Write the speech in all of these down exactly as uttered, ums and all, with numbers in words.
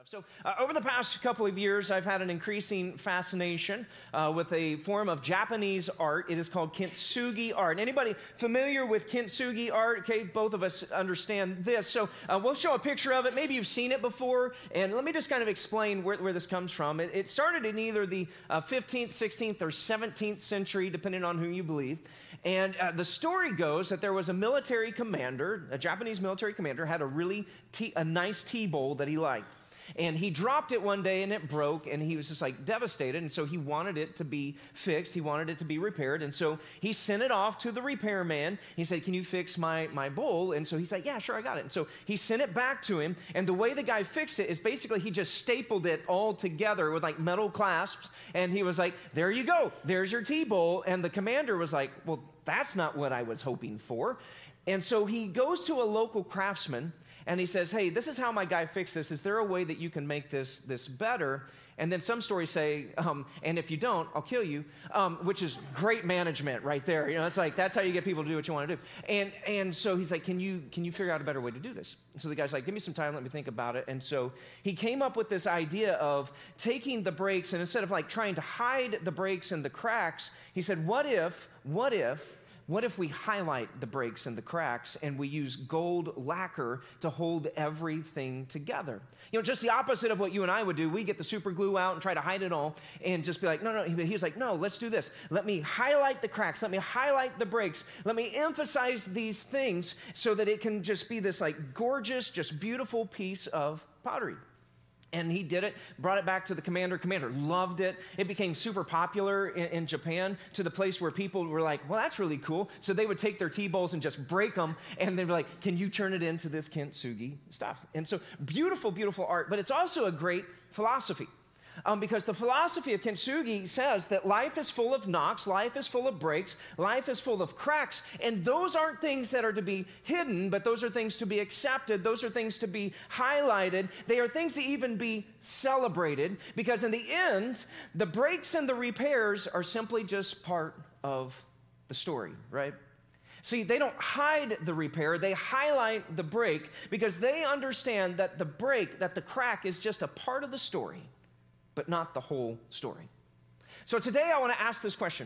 So uh, over the past couple of years, I've had an increasing fascination uh, with a form of Japanese art. It is called kintsugi art. Anybody familiar with kintsugi art? Okay, both of us understand this. So uh, we'll show a picture of it. Maybe you've seen it before. And let me just kind of explain where, where this comes from. It, it started in either the uh, fifteenth, sixteenth, or seventeenth century, depending on who you believe. And uh, the story goes that there was a military commander, a Japanese military commander, had a really tea, a nice tea bowl that he liked. And he dropped it one day and it broke, and he was just like devastated. And so he wanted it to be fixed. He wanted it to be repaired. And so he sent it off to the repairman. He said, "Can you fix my, my bowl?" And so he's like, "Yeah, sure, I got it." And so he sent it back to him. And the way the guy fixed it is basically he just stapled it all together with like metal clasps. And he was like, "There you go. There's your tea bowl." And the commander was like, "Well, that's not what I was hoping for." And so he goes to a local craftsman. And he says, "Hey, this is how my guy fixed this. Is there a way that you can make this, this better?" And then some stories say, um, "And if you don't, I'll kill you," um, which is great management right there. You know, it's like, that's how you get people to do what you want to do. And and so he's like, can you can you figure out a better way to do this? And so the guy's like, "Give me some time, let me think about it." And so he came up with this idea of taking the breaks, and instead of like trying to hide the breaks and the cracks, he said, what if, what if, What if we highlight the breaks and the cracks and we use gold lacquer to hold everything together? You know, just the opposite of what you and I would do. We get the super glue out and try to hide it all and just be like, no, no. He was like, "No, let's do this. Let me highlight the cracks. Let me highlight the breaks. Let me emphasize these things so that it can just be this like gorgeous, just beautiful piece of pottery." And he did it, brought it back to the commander. Commander loved it. It became super popular in, in Japan to the place where people were like, "Well, that's really cool." So they would take their tea bowls and just break them, and they'd be like, "Can you turn it into this kintsugi stuff?" And so beautiful, beautiful art, but it's also a great philosophy. Um, because the philosophy of kintsugi says that life is full of knocks, life is full of breaks, life is full of cracks, and those aren't things that are to be hidden, but those are things to be accepted, those are things to be highlighted, they are things to even be celebrated, because in the end, the breaks and the repairs are simply just part of the story, right? See, they don't hide the repair, they highlight the break, because they understand that the break, that the crack is just a part of the story, but not the whole story. So today I want to ask this question,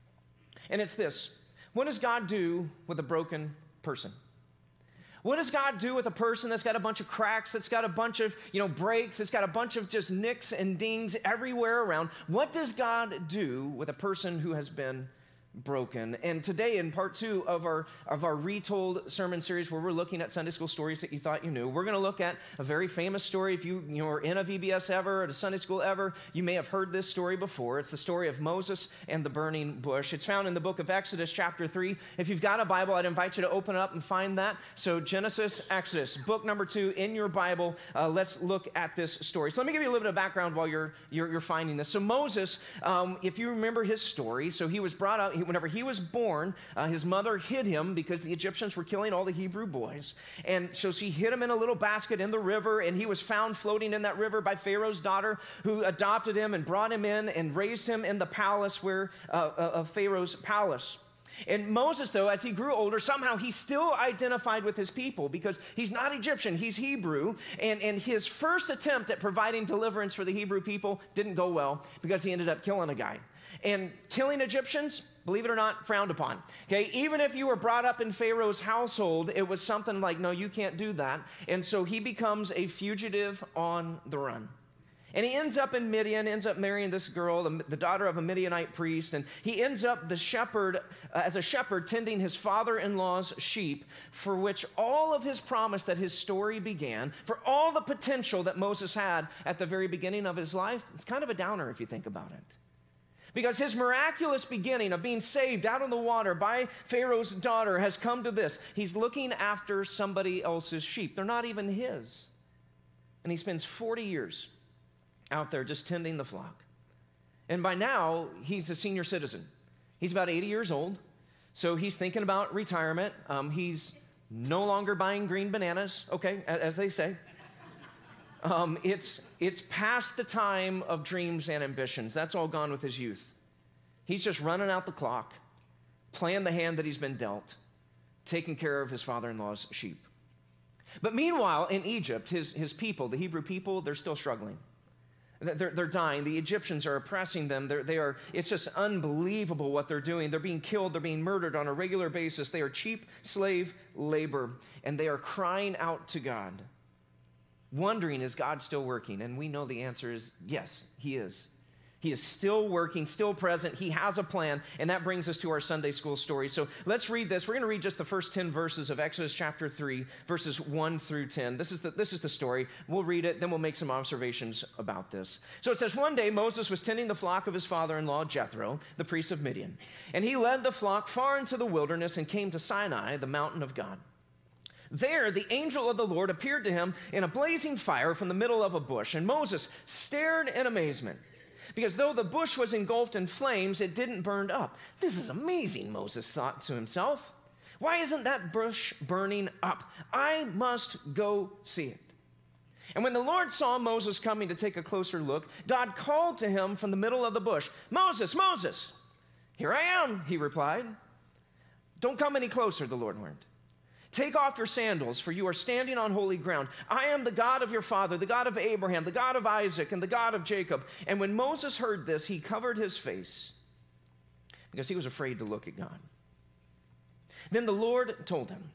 and it's this: what does God do with a broken person? What does God do with a person that's got a bunch of cracks, that's got a bunch of, you know, breaks, that's got a bunch of just nicks and dings everywhere around? What does God do with a person who has been broken? And today, in part two of our of our retold sermon series, where we're looking at Sunday school stories that you thought you knew, we're going to look at a very famous story. If you, you know, are in a V B S ever, at a Sunday school ever, you may have heard this story before. It's the story of Moses and the burning bush. It's found in the book of Exodus, chapter three. If you've got a Bible, I'd invite you to open it up and find that. So Genesis, Exodus, book number two in your Bible. Uh, let's look at this story. So let me give you a little bit of background while you're you're, you're finding this. So Moses, um, if you remember his story, so he was brought out. He, Whenever he was born, uh, his mother hid him because the Egyptians were killing all the Hebrew boys. And so she hid him in a little basket in the river, and he was found floating in that river by Pharaoh's daughter, who adopted him and brought him in and raised him in the palace where uh, of Pharaoh's palace. And Moses, though, as he grew older, somehow he still identified with his people because he's not Egyptian, he's Hebrew. And, and his first attempt at providing deliverance for the Hebrew people didn't go well because he ended up killing a guy. And killing Egyptians, believe it or not, frowned upon. Okay, even if you were brought up in Pharaoh's household, it was something like, no, you can't do that. And so he becomes a fugitive on the run. And he ends up in Midian, ends up marrying this girl, the, the daughter of a Midianite priest, and he ends up the shepherd, uh, as a shepherd, tending his father-in-law's sheep, for which all of his promise that his story began, for all the potential that Moses had at the very beginning of his life, it's kind of a downer if you think about it. Because his miraculous beginning of being saved out of the water by Pharaoh's daughter has come to this. He's looking after somebody else's sheep. They're not even his. And he spends forty years out there just tending the flock. And by now, he's a senior citizen. He's about eighty years old. So he's thinking about retirement. Um, he's no longer buying green bananas, okay, as they say. Um, it's, it's past the time of dreams and ambitions. That's all gone with his youth. He's just running out the clock, playing the hand that he's been dealt, taking care of his father-in-law's sheep. But meanwhile, in Egypt, his, his people, the Hebrew people, they're still struggling. They're, they're dying. The Egyptians are oppressing them. They're, they are, it's just unbelievable what they're doing. They're being killed. They're being murdered on a regular basis. They are cheap slave labor, and they are crying out to God, wondering, is God still working? And we know the answer is yes, he is. He is still working, still present. He has a plan, and that brings us to our Sunday school story. So let's read this. We're going to read just the first ten verses of Exodus chapter three, verses one through ten. This is the, this is the story. We'll read it, then we'll make some observations about this. So it says, one day Moses was tending the flock of his father-in-law Jethro, the priest of Midian, and he led the flock far into the wilderness and came to Sinai, the mountain of God. There, the angel of the Lord appeared to him in a blazing fire from the middle of a bush, and Moses stared in amazement, because though the bush was engulfed in flames, it didn't burn up. This is amazing, Moses thought to himself. Why isn't that bush burning up? I must go see it. And when the Lord saw Moses coming to take a closer look, God called to him from the middle of the bush, Moses, Moses. Here I am, he replied. Don't come any closer, the Lord warned. Take off your sandals, for you are standing on holy ground. I am the God of your father, the God of Abraham, the God of Isaac, and the God of Jacob. And when Moses heard this, he covered his face because he was afraid to look at God. Then the Lord told him,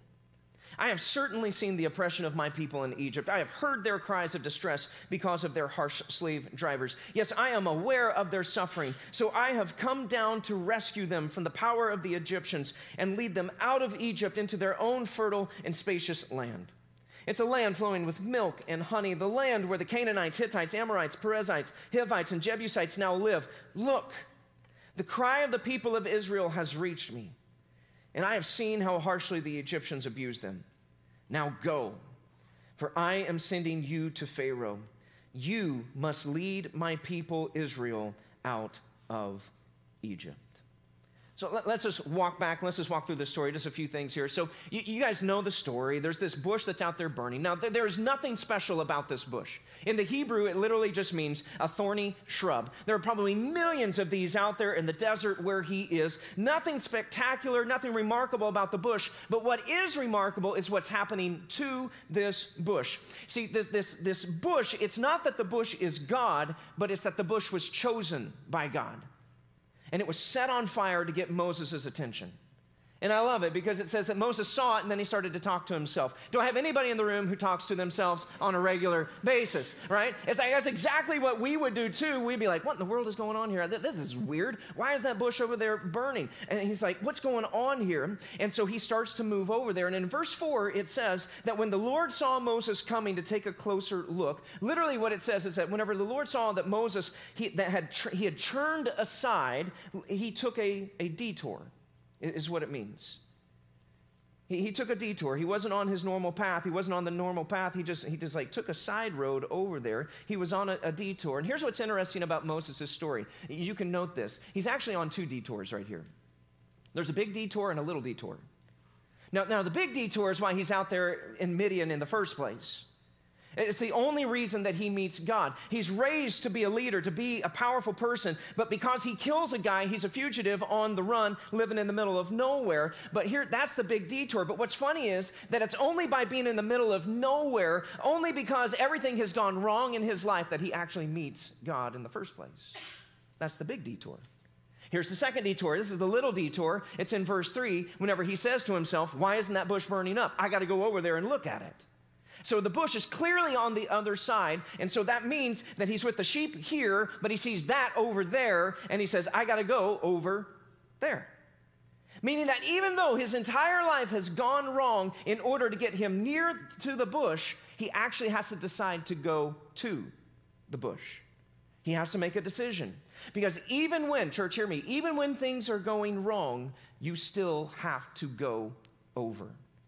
I have certainly seen the oppression of my people in Egypt. I have heard their cries of distress because of their harsh slave drivers. Yes, I am aware of their suffering. So I have come down to rescue them from the power of the Egyptians and lead them out of Egypt into their own fertile and spacious land. It's a land flowing with milk and honey, the land where the Canaanites, Hittites, Amorites, Perizzites, Hivites, and Jebusites now live. Look, the cry of the people of Israel has reached me, and I have seen how harshly the Egyptians abuse them. Now go, for I am sending you to Pharaoh. You must lead my people Israel out of Egypt. So let's just walk back. Let's just walk through this story, just a few things here. So you, you guys know the story. There's this bush that's out there burning. Now, there is nothing special about this bush. In the Hebrew, it literally just means a thorny shrub. There are probably millions of these out there in the desert where he is. Nothing spectacular, nothing remarkable about the bush. But what is remarkable is what's happening to this bush. See, this, this, this bush, it's not that the bush is God, but it's that the bush was chosen by God. And it was set on fire to get Moses' attention. And I love it because it says that Moses saw it and then he started to talk to himself. Do I have anybody in the room who talks to themselves on a regular basis, right? It's like, that's exactly what we would do too. We'd be like, what in the world is going on here? This is weird. Why is that bush over there burning? And he's like, what's going on here? And so he starts to move over there. And in verse four, it says that when the Lord saw Moses coming to take a closer look, literally what it says is that whenever the Lord saw that Moses, he, that had, he had turned aside, he took a, a detour. Is what it means. He, he took a detour. He wasn't on his normal path. He wasn't on the normal path. He just, he just like took a side road over there. He was on a, a detour. And here's what's interesting about Moses' story. You can note this. He's actually on two detours right here. There's a big detour and a little detour. Now, now the big detour is why he's out there in Midian in the first place. It's the only reason that he meets God. He's raised to be a leader, to be a powerful person, but because he kills a guy, he's a fugitive on the run, living in the middle of nowhere. But here, that's the big detour. But what's funny is that it's only by being in the middle of nowhere, only because everything has gone wrong in his life, that he actually meets God in the first place. That's the big detour. Here's the second detour. This is the little detour. It's in verse three, whenever he says to himself, why isn't that bush burning up? I got to go over there and look at it. So the bush is clearly on the other side, and so that means that he's with the sheep here, but he sees that over there, and he says, I got to go over there. Meaning that even though his entire life has gone wrong, in order to get him near to the bush, he actually has to decide to go to the bush. He has to make a decision. Because even when, church, hear me, even when things are going wrong, you still have to go over.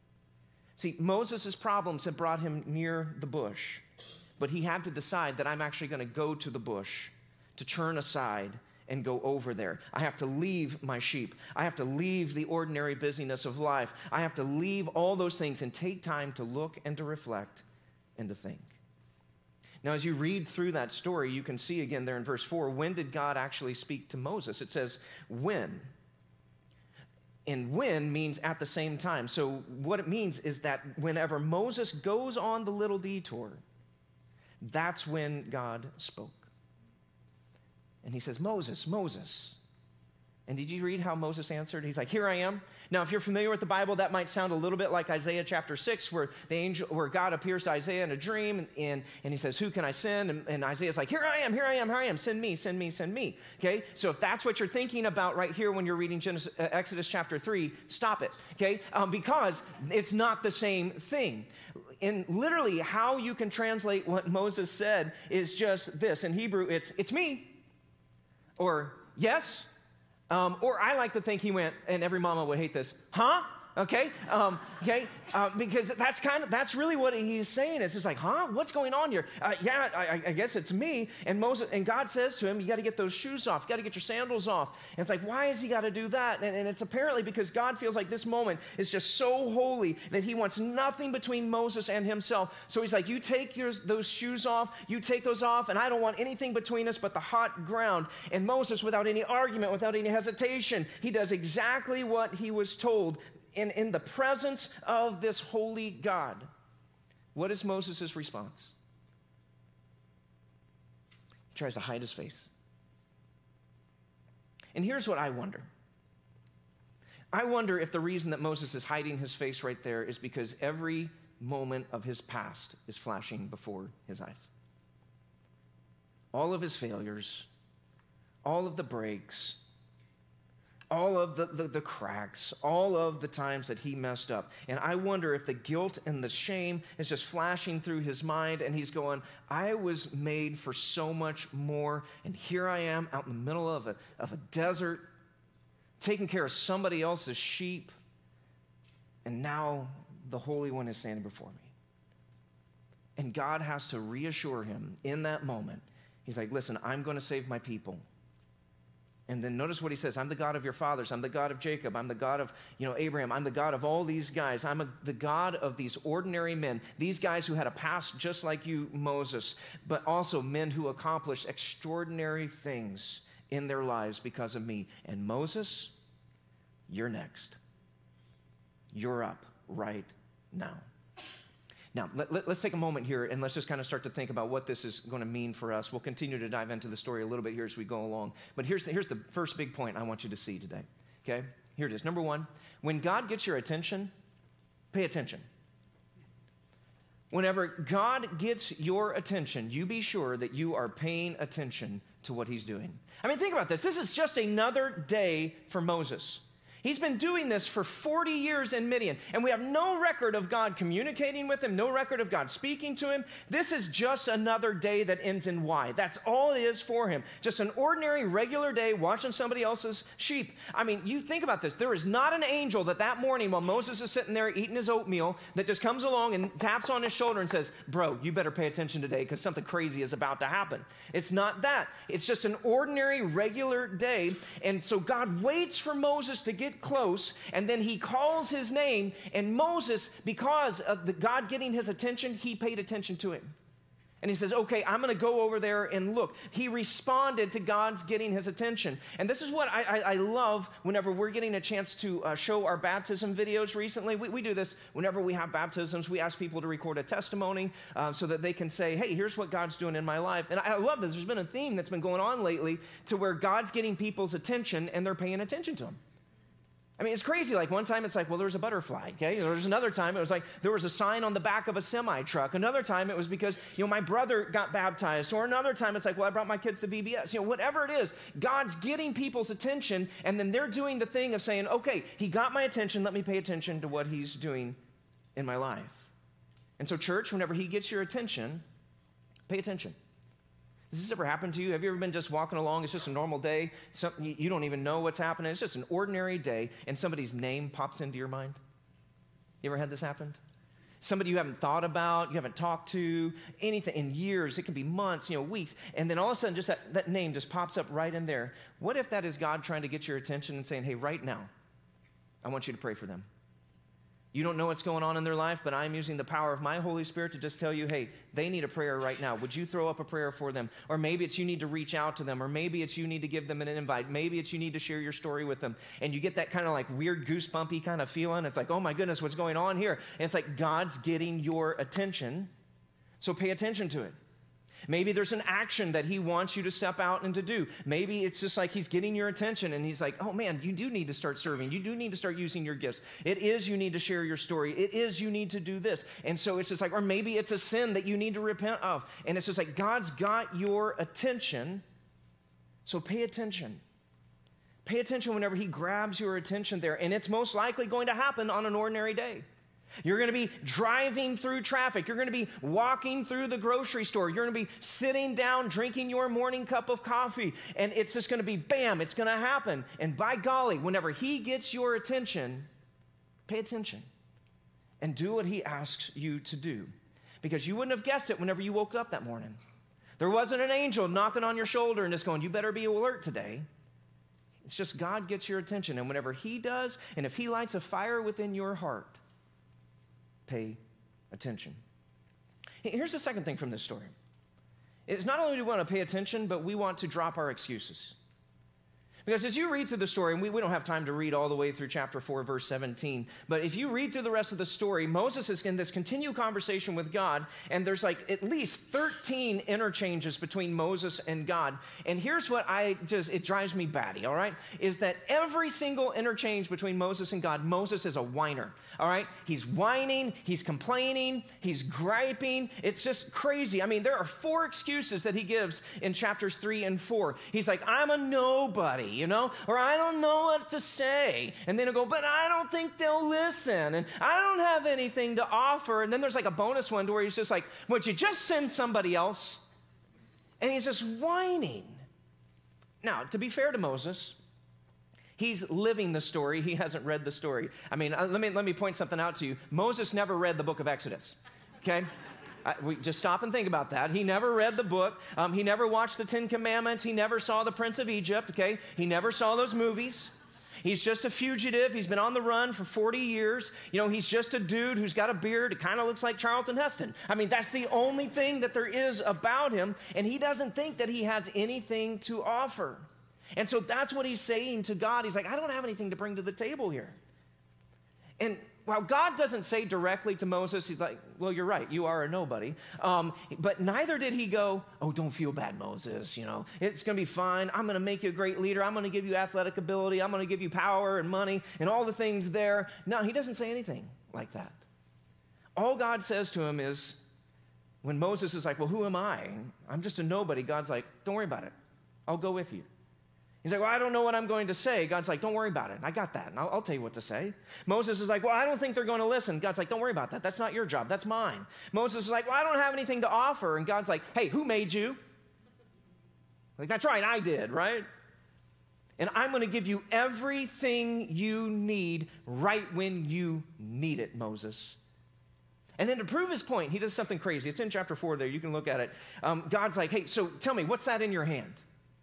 See, Moses' problems had brought him near the bush, but he had to decide that I'm actually going to go to the bush, to turn aside and go over there. I have to leave my sheep. I have to leave the ordinary busyness of life. I have to leave all those things and take time to look and to reflect and to think. Now, as you read through that story, you can see again there in verse four, when did God actually speak to Moses? It says, when? And when means at the same time. So what it means is that whenever Moses goes on the little detour, that's when God spoke. And he says, Moses, Moses. And did you read how Moses answered? He's like, here I am. Now, if you're familiar with the Bible, that might sound a little bit like Isaiah chapter six, where the angel, where God appears to Isaiah in a dream, and, and, and he says, who can I send? And, and Isaiah's like, here I am, here I am, here I am. Send me, send me, send me. Okay? So if that's what you're thinking about right here when you're reading Genesis, uh, Exodus chapter three, stop it. Okay? Um, because it's not the same thing. And literally, how you can translate what Moses said is just this. In Hebrew, it's, it's me. Or, yes. Um, or I like to think he went, and every mama would hate this, huh? Okay, um, okay, uh, because that's kind of, that's really what he's saying. It's just like, huh, what's going on here? Uh, yeah, I, I guess it's me. And Moses, and God says to him, you got to get those shoes off. You got to get your sandals off. And it's like, why has he got to do that? And, and it's apparently because God feels like this moment is just so holy that he wants nothing between Moses and himself. So he's like, you take your, those shoes off, you take those off, and I don't want anything between us but the hot ground. And Moses, without any argument, without any hesitation, he does exactly what he was told. In, in the presence of this holy God. What is Moses' response? He tries to hide his face. And here's what I wonder. I wonder if the reason that Moses is hiding his face right there is because every moment of his past is flashing before his eyes. All of his failures, all of the breaks, all of the, the, the cracks, all of the times that he messed up. And I wonder if the guilt and the shame is just flashing through his mind, and he's going, I was made for so much more, and here I am out in the middle of a, of a desert, taking care of somebody else's sheep, and now the Holy One is standing before me. And God has to reassure him in that moment. He's like, listen, I'm going to save my people. And then notice what he says. I'm the God of your fathers. I'm the God of Jacob. I'm the God of, you know, Abraham. I'm the God of all these guys. I'm a, the God of these ordinary men. These guys who had a past just like you, Moses, but also men who accomplished extraordinary things in their lives because of me. And Moses, you're next. You're up right now. Now, let, let, let's take a moment here and let's just kind of start to think about what this is going to mean for us. We'll continue to dive into the story a little bit here as we go along. But here's the, here's the first big point I want you to see today, okay? Here it is. Number one, when God gets your attention, pay attention. Whenever God gets your attention, you be sure that you are paying attention to what he's doing. I mean, think about this. This is just another day for Moses. He's been doing this for forty years in Midian, and we have no record of God communicating with him, no record of God speaking to him. This is just another day that ends in Y. That's all it is for him. Just an ordinary, regular day watching somebody else's sheep. I mean, you think about this. There is not an angel that that morning while Moses is sitting there eating his oatmeal that just comes along and taps on his shoulder and says, bro, you better pay attention today because something crazy is about to happen. It's not that. It's just an ordinary, regular day, and so God waits for Moses to get close, and then he calls his name, and Moses, because of the God getting his attention, he paid attention to him. And he says, okay, I'm going to go over there and look. He responded to God's getting his attention. And this is what I, I, I love whenever we're getting a chance to uh, show our baptism videos recently. We, we do this whenever we have baptisms. We ask people to record a testimony uh, so that they can say, hey, here's what God's doing in my life. And I, I love this. There's been a theme that's been going on lately to where God's getting people's attention and they're paying attention to him. I mean, it's crazy. Like one time it's like, well, there was a butterfly, okay? There was another time it was like there was a sign on the back of a semi truck. Another time it was because, you know, my brother got baptized. Or another time it's like, well, I brought my kids to V B S. You know, whatever it is, God's getting people's attention, and then they're doing the thing of saying, okay, he got my attention. Let me pay attention to what he's doing in my life. And so, church, whenever he gets your attention, pay attention. Has this ever happened to you? Have you ever been just walking along? It's just a normal day. Some, you don't even know what's happening. It's just an ordinary day, and somebody's name pops into your mind. You ever had this happen? Somebody you haven't thought about, you haven't talked to, anything in years. It can be months, you know, weeks. And then all of a sudden, just that, that name just pops up right in there. What if that is God trying to get your attention and saying, hey, right now, I want you to pray for them. You don't know what's going on in their life, but I'm using the power of my Holy Spirit to just tell you, hey, they need a prayer right now. Would you throw up a prayer for them? Or maybe it's you need to reach out to them, or maybe it's you need to give them an invite. Maybe it's you need to share your story with them. And you get that kind of like weird goosebumpy kind of feeling. It's like, oh my goodness, what's going on here? And it's like God's getting your attention, so pay attention to it. Maybe there's an action that he wants you to step out and to do. Maybe it's just like he's getting your attention and he's like, oh man, you do need to start serving. You do need to start using your gifts. It is you need to share your story. It is you need to do this. And so it's just like, or maybe it's a sin that you need to repent of. And it's just like, God's got your attention, so pay attention. Pay attention whenever he grabs your attention there. And it's most likely going to happen on an ordinary day. You're going to be driving through traffic. You're going to be walking through the grocery store. You're going to be sitting down, drinking your morning cup of coffee. And it's just going to be bam, it's going to happen. And by golly, whenever he gets your attention, pay attention and do what he asks you to do. Because you wouldn't have guessed it whenever you woke up that morning. There wasn't an angel knocking on your shoulder and just going, you better be alert today. It's just God gets your attention. And whenever he does, and if he lights a fire within your heart, pay attention. Here's the second thing from this story. It's not only do we want to pay attention, but we want to drop our excuses. Because as you read through the story, and we, we don't have time to read all the way through chapter four, verse seventeen, but if you read through the rest of the story, Moses is in this continued conversation with God, and there's like at least thirteen interchanges between Moses and God. And here's what I just, it drives me batty, all right, is that every single interchange between Moses and God, Moses is a whiner, all right? He's whining, he's complaining, he's griping. It's just crazy. I mean, there are four excuses that he gives in chapters three and four. He's like, I'm a nobody. You know, or I don't know what to say. And then he'll go, but I don't think they'll listen. And I don't have anything to offer. And then there's like a bonus one to where he's just like, would you just send somebody else? And he's just whining. Now, to be fair to Moses, he's living the story. He hasn't read the story. I mean, let me, let me point something out to you. Moses never read the book of Exodus, okay? I, we just stop and think about that. He never read the book. Um, he never watched the Ten Commandments. He never saw The Prince of Egypt, okay? He never saw those movies. He's just a fugitive. He's been on the run for forty years. You know, he's just a dude who's got a beard. It kind of looks like Charlton Heston. I mean, that's the only thing that there is about him, and he doesn't think that he has anything to offer. And so that's what he's saying to God. He's like, I don't have anything to bring to the table here. And while God doesn't say directly to Moses, he's like, well, you're right, you are a nobody. Um, but neither did he go, oh, don't feel bad, Moses. You know, it's going to be fine. I'm going to make you a great leader. I'm going to give you athletic ability. I'm going to give you power and money and all the things there. No, he doesn't say anything like that. All God says to him is, when Moses is like, well, who am I? I'm just a nobody. God's like, don't worry about it. I'll go with you. He's like, well, I don't know what I'm going to say. God's like, don't worry about it. I got that, and I'll, I'll tell you what to say. Moses is like, well, I don't think they're going to listen. God's like, don't worry about that. That's not your job. That's mine. Moses is like, well, I don't have anything to offer. And God's like, hey, who made you? Like, that's right, I did, right? And I'm going to give you everything you need right when you need it, Moses. And then to prove his point, he does something crazy. It's in chapter four there. You can look at it. Um, God's like, hey, so tell me, what's that in your hand?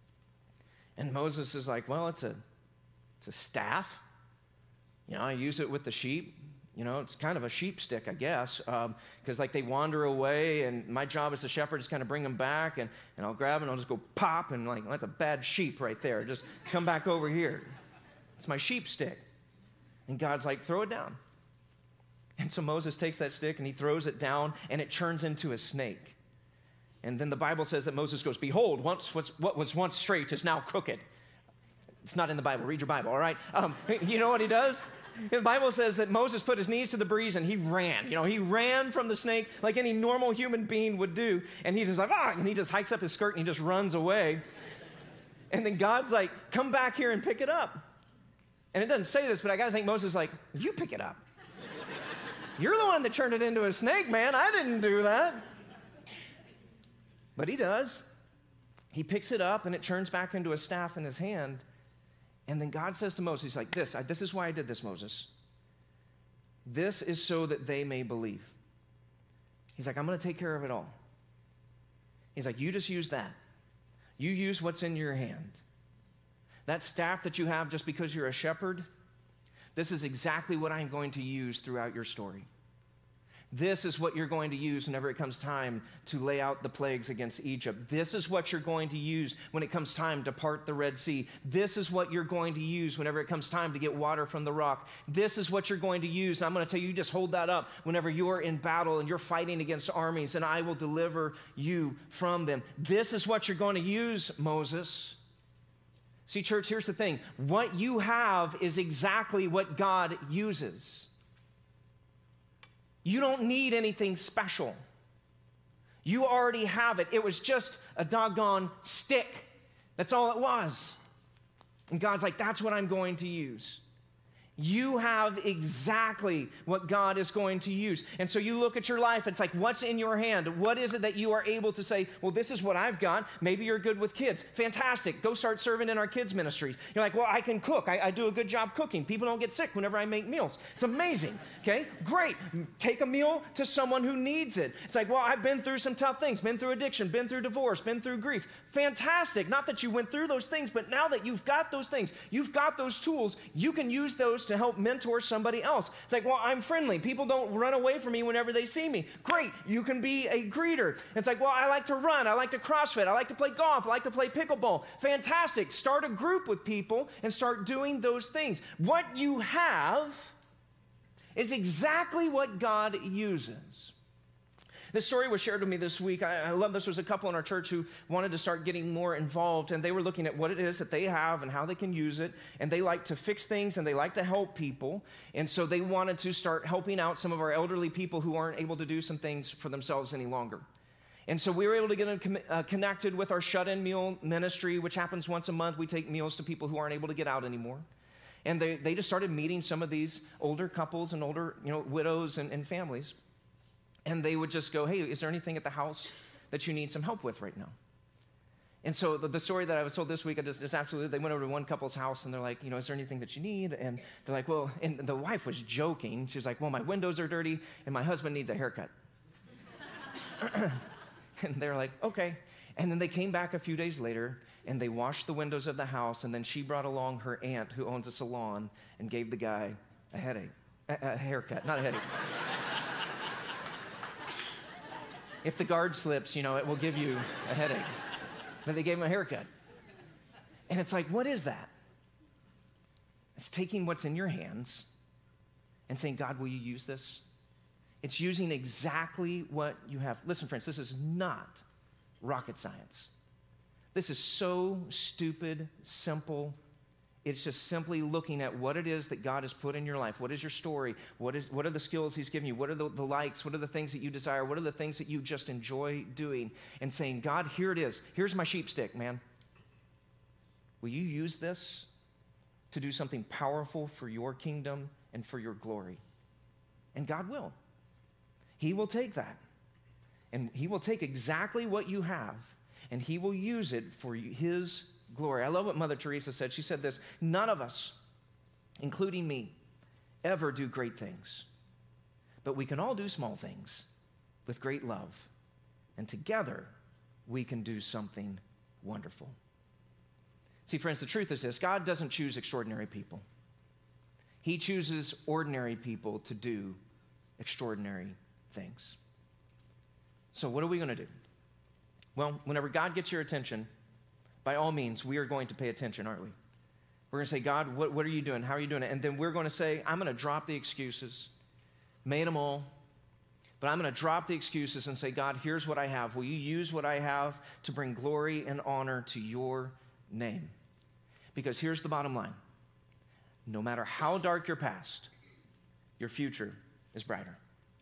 And Moses is like, well, it's a, it's a staff. You know, I use it with the sheep. You know, it's kind of a sheep stick, I guess, because um, like they wander away, and my job as the shepherd is kind of bring them back, and, and I'll grab them, and I'll just go pop, and like, that's a bad sheep right there. Just come back over here. It's my sheep stick. And God's like, throw it down. And so Moses takes that stick, and he throws it down, and it turns into a snake. And then the Bible says that Moses goes, behold, once was, what was once straight is now crooked. It's not in the Bible. Read your Bible, all right? Um, you know what he does? The Bible says that Moses put his knees to the breeze and he ran. You know, he ran from the snake like any normal human being would do. And he just like, ah, and he just hikes up his skirt and he just runs away. And then God's like, come back here and pick it up. And it doesn't say this, but I got to think Moses is like, you pick it up. You're the one that turned it into a snake, man. I didn't do that. But he does. He picks it up, and it turns back into a staff in his hand. And then God says to Moses, he's like, this, I, this is why I did this, Moses. This is so that they may believe. He's like, I'm going to take care of it all. He's like, you just use that. You use what's in your hand. That staff that you have just because you're a shepherd, this is exactly what I'm going to use throughout your story. This is what you're going to use whenever it comes time to lay out the plagues against Egypt. This is what you're going to use when it comes time to part the Red Sea. This is what you're going to use whenever it comes time to get water from the rock. This is what you're going to use. And I'm going to tell you, you just hold that up whenever you're in battle and you're fighting against armies, and I will deliver you from them. This is what you're going to use, Moses. See, church, here's the thing. What you have is exactly what God uses. You don't need anything special. You already have it. It was just a doggone stick. That's all it was. And God's like, that's what I'm going to use. You have exactly what God is going to use. And so you look at your life, it's like, what's in your hand? What is it that you are able to say, well, this is what I've got. Maybe you're good with kids. Fantastic. Go start serving in our kids' ministries. You're like, well, I can cook. I, I do a good job cooking. People don't get sick whenever I make meals. It's amazing. Okay, great. Take a meal to someone who needs it. It's like, well, I've been through some tough things, been through addiction, been through divorce, been through grief. Fantastic. Not that you went through those things, but now that you've got those things, you've got those tools, you can use those to help mentor somebody else. It's like, well, I'm friendly. People don't run away from me whenever they see me. Great. You can be a greeter. It's like, well, I like to run. I like to CrossFit. I like to play golf. I like to play pickleball. Fantastic. Start a group with people and start doing those things. What you have is exactly what God uses. This story was shared with me this week. I, I love this. There was a couple in our church who wanted to start getting more involved, and they were looking at what it is that they have and how they can use it, and they like to fix things, and they like to help people, and so they wanted to start helping out some of our elderly people who aren't able to do some things for themselves any longer. And so we were able to get them uh, connected with our shut-in meal ministry, which happens once a month. We take meals to people who aren't able to get out anymore. And they, they just started meeting some of these older couples and older, you know, widows and, and families. And they would just go, hey, is there anything at the house that you need some help with right now? And so the, the story that I was told this week, I just, just absolutely, they went over to one couple's house and they're like, you know, is there anything that you need? And they're like, well, and the wife was joking. She was like, well, my windows are dirty and my husband needs a haircut. And they're like, okay. And then they came back a few days later and they washed the windows of the house, and then she brought along her aunt who owns a salon and gave the guy a headache, a, a haircut, not a headache. If the guard slips, you know, it will give you a headache. But they gave him a haircut. And it's like, what is that? It's taking what's in your hands and saying, God, will you use this? It's using exactly what you have. Listen, friends, this is not rocket science. This is so stupid, simple. It's just simply looking at what it is that God has put in your life. What is your story? What is? What are the skills he's given you? What are the, the likes? What are the things that you desire? What are the things that you just enjoy doing? And saying, God, here it is. Here's my sheep stick, man. Will you use this to do something powerful for your kingdom and for your glory? And God will. He will take that. And he will take exactly what you have, and he will use it for his glory. I love what Mother Teresa said. She said this: none of us, including me, ever do great things, but we can all do small things with great love, and together we can do something wonderful. See, friends, the truth is this: God doesn't choose extraordinary people. He chooses ordinary people to do extraordinary things. So what are we going to do? Well, whenever God gets your attention, by all means, we are going to pay attention, aren't we? We're going to say, God, what, what are you doing? How are you doing it? And then we're going to say, I'm going to drop the excuses, made them all, but I'm going to drop the excuses and say, God, here's what I have. Will you use what I have to bring glory and honor to your name? Because here's the bottom line. No matter how dark your past, your future is brighter.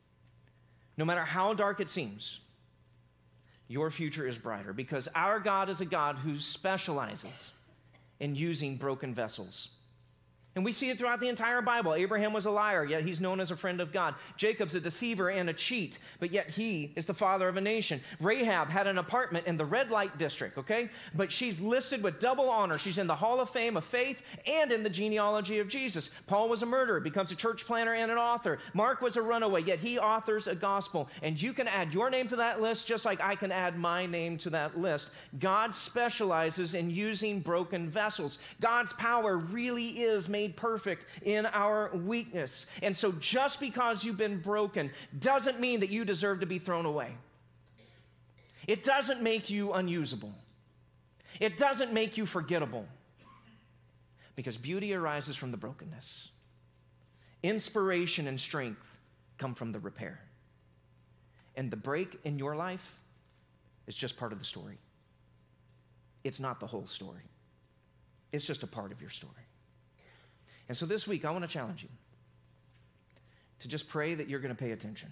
No matter how dark it seems, your future is brighter, because our God is a God who specializes in using broken vessels. And we see it throughout the entire Bible. Abraham was a liar, yet he's known as a friend of God. Jacob's a deceiver and a cheat, but yet he is the father of a nation. Rahab had an apartment in the red light district, okay? But she's listed with double honor. She's in the Hall of Fame of faith and in the genealogy of Jesus. Paul was a murderer, becomes a church planner and an author. Mark was a runaway, yet he authors a gospel. And you can add your name to that list just like I can add my name to that list. God specializes in using broken vessels. God's power really is made made perfect in our weakness. And so just because you've been broken doesn't mean that you deserve to be thrown away. It doesn't make you unusable. It doesn't make you forgettable. Because beauty arises from the brokenness. Inspiration and strength come from the repair. And the break in your life is just part of the story. It's not the whole story. It's just a part of your story. And so this week, I want to challenge you to just pray that you're going to pay attention.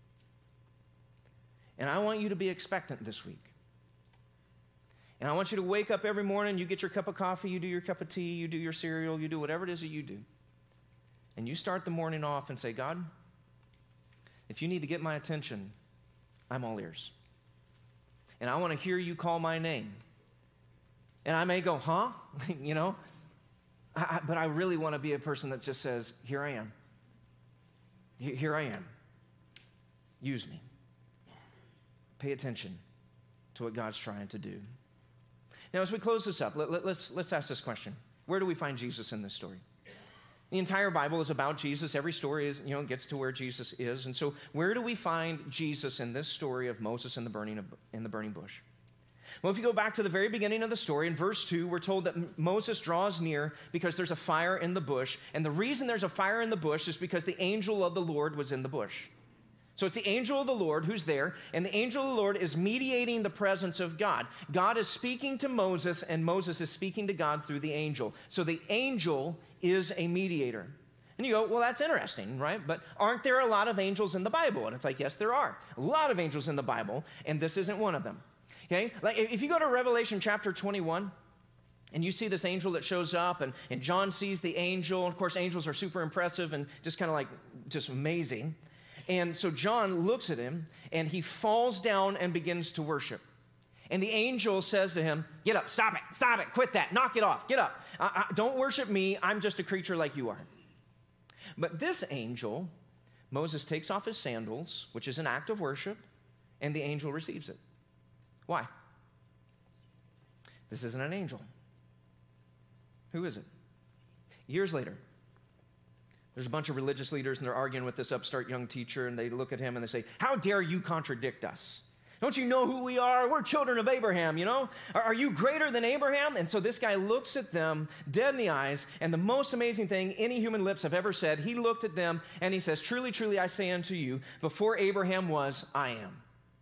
And I want you to be expectant this week. And I want you to wake up every morning, you get your cup of coffee, you do your cup of tea, you do your cereal, you do whatever it is that you do. And you start the morning off and say, God, if you need to get my attention, I'm all ears. And I want to hear you call my name. And I may go, huh? you know? I, I, but I really want to be a person that just says, here I am. Here, here I am. Use me. Pay attention to what God's trying to do. Now, as we close this up, let, let, let's, let's ask this question. Where do we find Jesus in this story? The entire Bible is about Jesus. Every story is, you know, gets to where Jesus is. And so where do we find Jesus in this story of Moses and the burning, of, in the burning bush? Well, if you go back to the very beginning of the story, in verse two, we're told that Moses draws near because there's a fire in the bush. And the reason there's a fire in the bush is because the angel of the Lord was in the bush. So it's the angel of the Lord who's there, and the angel of the Lord is mediating the presence of God. God is speaking to Moses, and Moses is speaking to God through the angel. So the angel is a mediator. And you go, well, that's interesting, right? But aren't there a lot of angels in the Bible? And it's like, yes, there are. A lot of angels in the Bible, and this isn't one of them. Okay? Like if you go to Revelation chapter twenty-one, and you see this angel that shows up, and, and John sees the angel. Of course, angels are super impressive and just kind of like, just amazing. And so John looks at him, and he falls down and begins to worship. And the angel says to him, get up, stop it, stop it, quit that, knock it off, get up. I, I, don't worship me, I'm just a creature like you are. But this angel, Moses takes off his sandals, which is an act of worship, and the angel receives it. Why? This isn't an angel. Who is it? Years later, there's a bunch of religious leaders, and they're arguing with this upstart young teacher, and they look at him and they say, how dare you contradict us? Don't you know who we are? We're children of Abraham, you know? Are, are you greater than Abraham? And so this guy looks at them dead in the eyes, and the most amazing thing any human lips have ever said, he looked at them and he says, truly, truly, I say unto you, before Abraham was, I am.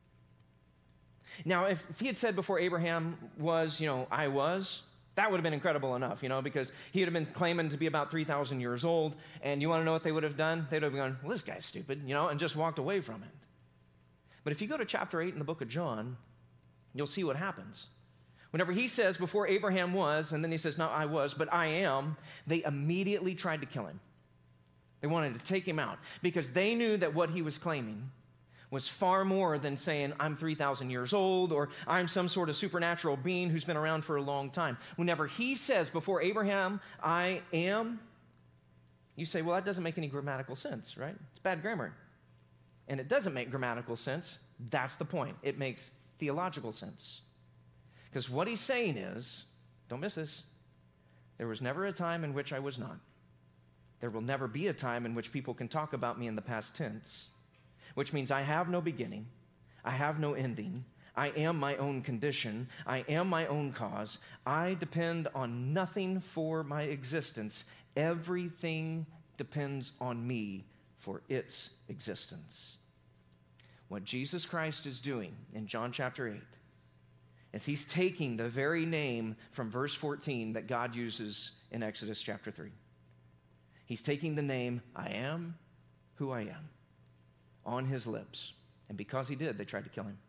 Now, if, if he had said before Abraham was, you know, I was, that would have been incredible enough, you know, because he would have been claiming to be about three thousand years old, and you want to know what they would have done? They would have gone, well, this guy's stupid, you know, and just walked away from it. But if you go to chapter eight in the book of John, you'll see what happens. Whenever he says, before Abraham was, and then he says, not I was, but I am, they immediately tried to kill him. They wanted to take him out because they knew that what he was claiming was far more than saying, I'm three thousand years old, or I'm some sort of supernatural being who's been around for a long time. Whenever he says, before Abraham, I am, you say, well, that doesn't make any grammatical sense, right? It's bad grammar. And it doesn't make grammatical sense. That's the point. It makes theological sense. Because what he's saying is, don't miss this, there was never a time in which I was not. There will never be a time in which people can talk about me in the past tense, which means I have no beginning, I have no ending, I am my own condition, I am my own cause, I depend on nothing for my existence. Everything depends on me for its existence. What Jesus Christ is doing in John chapter eight is he's taking the very name from verse fourteen that God uses in Exodus chapter three. He's taking the name, I am who I am, on his lips. And because he did, they tried to kill him.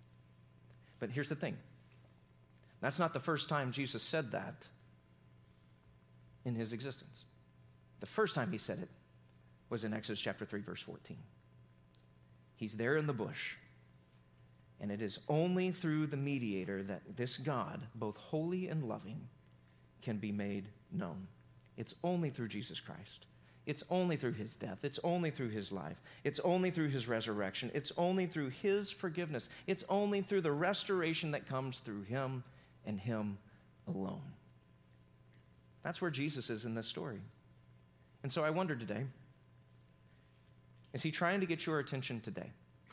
But here's the thing. That's not the first time Jesus said that in his existence. The first time he said it was in Exodus chapter three, verse fourteen. He's there in the bush. And it is only through the mediator that this God, both holy and loving, can be made known. It's only through Jesus Christ. It's only through his death. It's only through his life. It's only through his resurrection. It's only through his forgiveness. It's only through the restoration that comes through him and him alone. That's where Jesus is in this story. And so I wonder today, is he trying to get your attention today?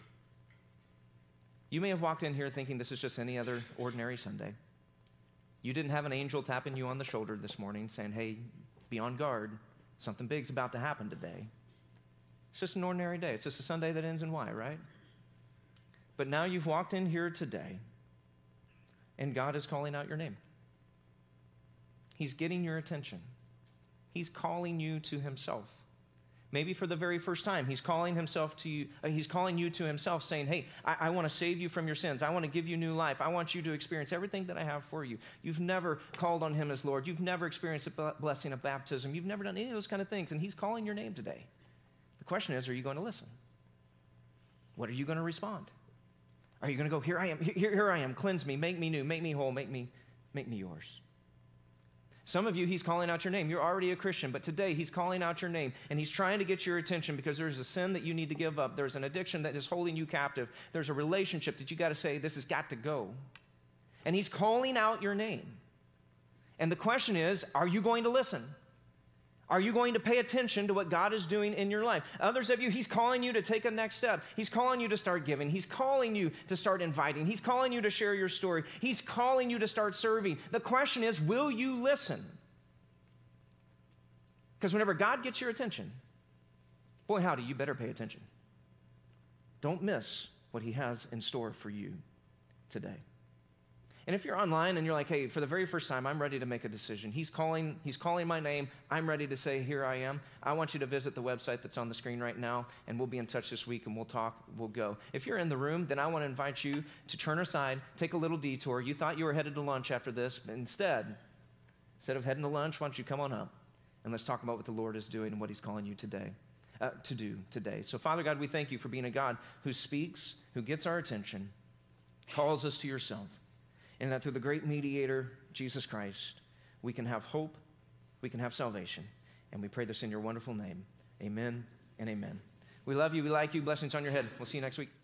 You may have walked in here thinking this is just any other ordinary Sunday. You didn't have an angel tapping you on the shoulder this morning saying, hey, be on guard. Something big's about to happen today. It's just an ordinary day. It's just a Sunday that ends in Y, right? But now you've walked in here today, and God is calling out your name. He's getting your attention. He's calling you to himself. Maybe for the very first time, he's calling himself to you. Uh, he's calling you to himself, saying, hey, I, I want to save you from your sins. I want to give you new life. I want you to experience everything that I have for you. You've never called on him as Lord. You've never experienced the blessing of baptism. You've never done any of those kind of things, and he's calling your name today. The question is, are you going to listen? What are you going to respond? Are you going to go, here I am, here, here I am, cleanse me, make me new, make me whole, make me, make me yours? Some of you, he's calling out your name. You're already a Christian, but today he's calling out your name, and he's trying to get your attention because there's a sin that you need to give up. There's an addiction that is holding you captive. There's a relationship that you got to say, this has got to go. And he's calling out your name. And the question is, are you going to listen? Are you going to pay attention to what God is doing in your life? Others of you, he's calling you to take a next step. He's calling you to start giving. He's calling you to start inviting. He's calling you to share your story. He's calling you to start serving. The question is, will you listen? Because whenever God gets your attention, boy, howdy, you better pay attention. Don't miss what he has in store for you today. And if you're online and you're like, hey, for the very first time, I'm ready to make a decision. He's calling, he's calling my name. I'm ready to say, here I am. I want you to visit the website that's on the screen right now, and we'll be in touch this week, and we'll talk, we'll go. If you're in the room, then I want to invite you to turn aside, take a little detour. You thought you were headed to lunch after this. But instead, instead of heading to lunch, why don't you come on up, and let's talk about what the Lord is doing and what he's calling you today, uh, to do today. So, Father God, we thank you for being a God who speaks, who gets our attention, calls us to yourself. And that through the great mediator, Jesus Christ, we can have hope, we can have salvation. And we pray this in your wonderful name. Amen and amen. We love you. We like you. Blessings on your head. We'll see you next week.